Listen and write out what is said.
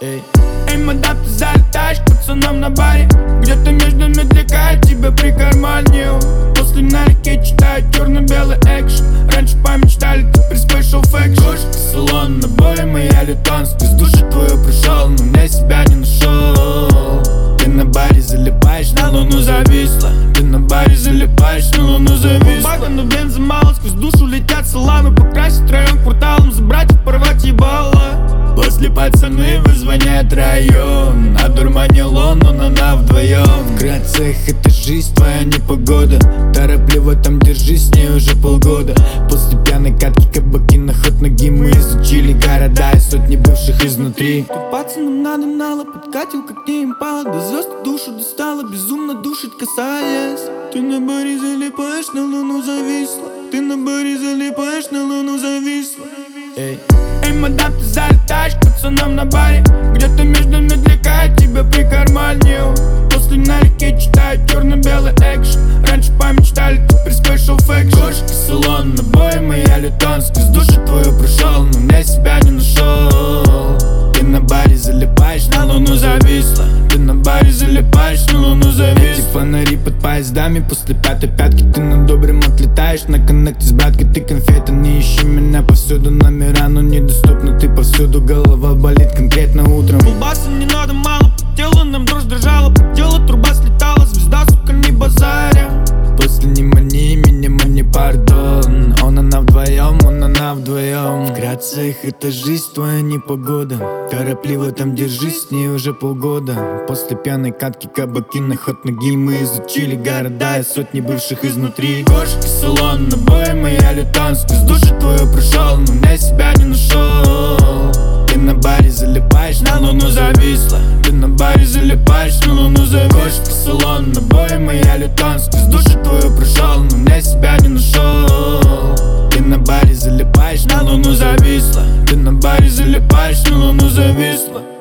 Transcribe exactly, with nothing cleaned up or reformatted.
Эй, эй, мадам, ты залетаешь к пацанам на баре. Где-то между медляка тебя прикарманил. После на реке читаю черно-белый экшен. Раньше помечтали, теперь спешл фэкшн. Кошка, салон, набои, моя литонская. С души твою пришел, но мне себя не нашел. Ты на баре залипаешь, на луну зависла. Ты на баре залипаешь, на луну зависла. Бага, но бенза мало, сквозь душу летят саламы. Покрасить район кварталом, забрать и порвать ебало. После пацаны вызвоняют район. Одурманил он, но она вдвоем. Вкратце, это жизнь, твоя непогода. Торопливо там держись, с ней уже полгода. После пьяной катки кабаки на ход ноги. Мы изучили города и сотни бывших изнутри. Купаться нам надо нало, подкатил как не импала. До звезд душу достала, безумно душить касаясь. Ты на баре залипаешь, на луну зависла. Ты на баре залипаешь, на луну зависла. Эй, эй, мадам, ты залетаешь к пацанам на баре. Где-то между медляка тебя прикарманил. После на реке читаю черно-белый экшен. Раньше помечтали, теперь спешл фэкшн. Кошка, салон, набои, моя литонская. С души твою пришел, но мне себя не нашел. Ты на баре залипаешь, на луну зависла. Ты на баре залипаешь, на луну зависла. Эти фонари под поездами, после пятой пятки ты на добрым отлетаешь. На коннекте с браткой ты конфета, не ищи меня повсюду. Номера, но недоступны, ты повсюду. Голова болит конкретно утром. Колбасы не надо мало, по телу нам дрожь дрожала. По телу труба слетала, звезда, сука, не базаря. После не мани, меня мани, пардон. Он, она вдвоем, он, она вдвоем. Вкратце, это жизнь, твоя непогода. Торопливо там держись, с ней уже полгода. После пьяной катки кабаки на ход ноги. Мы изучили города и сотни бывших изнутри. Кошка, салон, набои, моя литонская. С души твою пришел, но мне себя не нашел. Ты на баре залипаешь, на луну зависла. Ты на баре залипаешь, на луну зависла. Кошка, салон, набои, моя литонская. С души твою пришел, но мне себя не нашел. Ты на баре залипаешь, на луну зависла. Ты на баре залипаешь, на луну зависла.